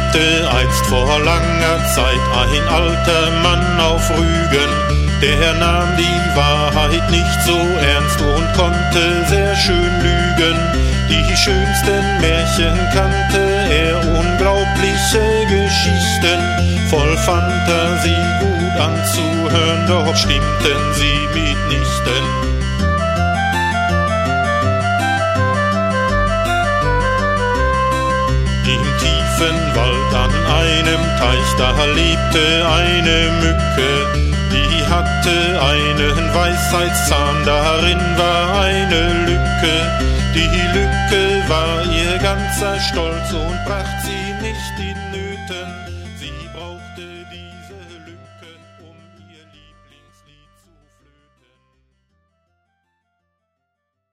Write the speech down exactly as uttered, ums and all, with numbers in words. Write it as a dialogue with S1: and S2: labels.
S1: lebte einst vor langer Zeit ein alter Mann auf Rügen. Der nahm die Wahrheit nicht so ernst und konnte sehr schön lügen. Die schönsten Märchen kannte er, unglaubliche Geschichten, voll Fantasie gut anzuhören, doch stimmten sie mitnichten. Im tiefen Wald an einem Teich, da lebte eine Mücke, die hatte einen Weisheitszahn, darin war eine Lücke. Die Lücke war ihr ganzer Stolz und bracht sie nicht in